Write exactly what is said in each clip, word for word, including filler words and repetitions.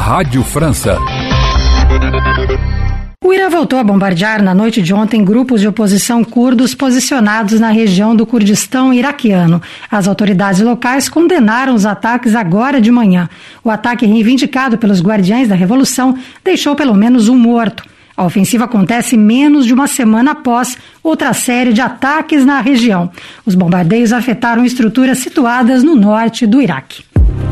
Rádio França. O Irã voltou a bombardear na noite de ontem grupos de oposição curdos posicionados na região do Kurdistão iraquiano. As autoridades locais condenaram os ataques agora de manhã. O ataque reivindicado pelos Guardiães da Revolução deixou pelo menos um morto. A ofensiva acontece menos de uma semana após outra série de ataques na região. Os bombardeios afetaram estruturas situadas no norte do Iraque.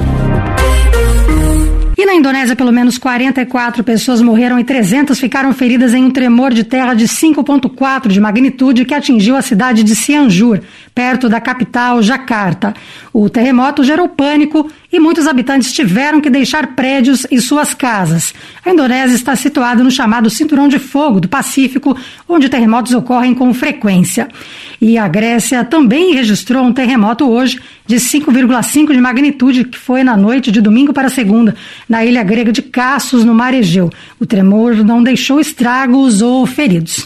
E na Indonésia, pelo menos quarenta e quatro pessoas morreram e trezentas ficaram feridas em um tremor de terra de cinco ponto quatro de magnitude que atingiu a cidade de Cianjur, perto da capital, Jacarta. O terremoto gerou pânico e muitos habitantes tiveram que deixar prédios e suas casas. A Indonésia está situada no chamado Cinturão de Fogo do Pacífico, onde terremotos ocorrem com frequência. E a Grécia também registrou um terremoto hoje de cinco vírgula cinco de magnitude, que foi na noite de domingo para segunda, na ilha grega de Kassos, no Mar Egeu. O tremor não deixou estragos ou feridos.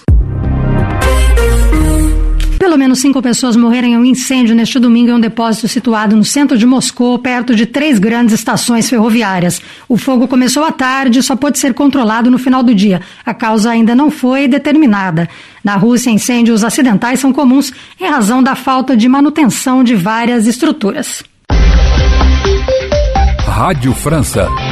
Pelo menos cinco pessoas morreram em um incêndio neste domingo em um depósito situado no centro de Moscou, perto de três grandes estações ferroviárias. O fogo começou à tarde e só pôde ser controlado no final do dia. A causa ainda não foi determinada. Na Rússia, incêndios acidentais são comuns em razão da falta de manutenção de várias estruturas. Rádio França.